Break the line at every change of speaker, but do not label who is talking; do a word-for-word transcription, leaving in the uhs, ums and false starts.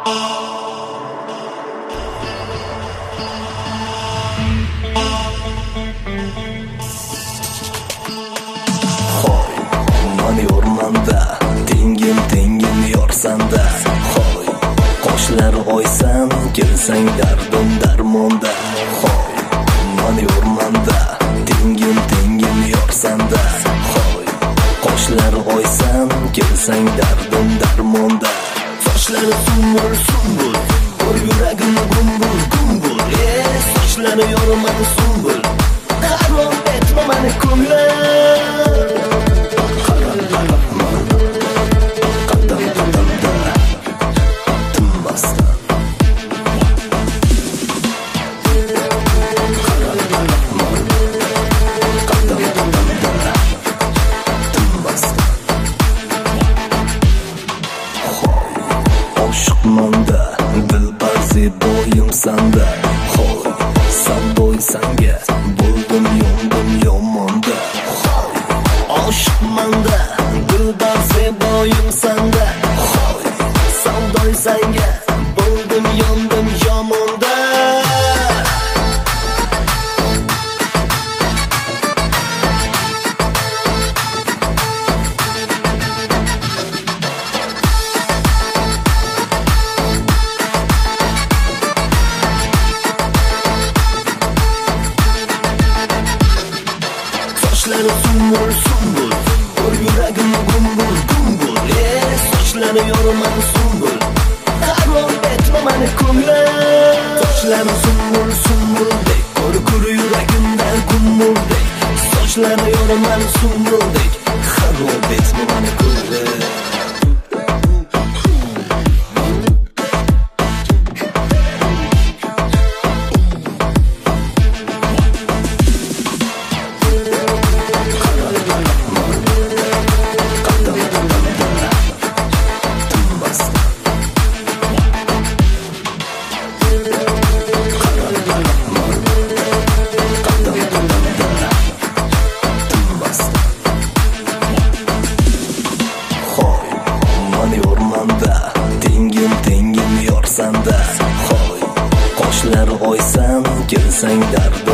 Yormanda tengim tengim yorsanda, hoy qoshlar oysan kelsang dardim darmonda, hoy man yormanda tengim tengim yorsanda, hoy qoshlar oysan kelsang dardim darmonda. Sochlari sumbul sumbul, ko'r yuragim gumbul gumbul, ey sochlari yorman sumbul, qaron etma mani ko'nglim. Oshiqmanda dilbar zeboyim sanda, hoy savdoy sanga bo'ldim yondim yomonda, hoy oshiqmanda dilbar zeboyim sanda, hoy savdoy sanga bo'ldim yondim yomonda. Sochlari sumbul sumbul, ko'r yuragim gumbul gumbul, ey sochlari yorman sumbul, qaron etma mani ko'nglim. Sochlari sumbul sumbuldek, ko'r ko'r yuragimda gumbuldek, sochlari yorman sumbuldek, qaron etma mani ko'nglim. Yormanda tengim tengim yorsanda, hoy qoshlar oysan kelsang dardim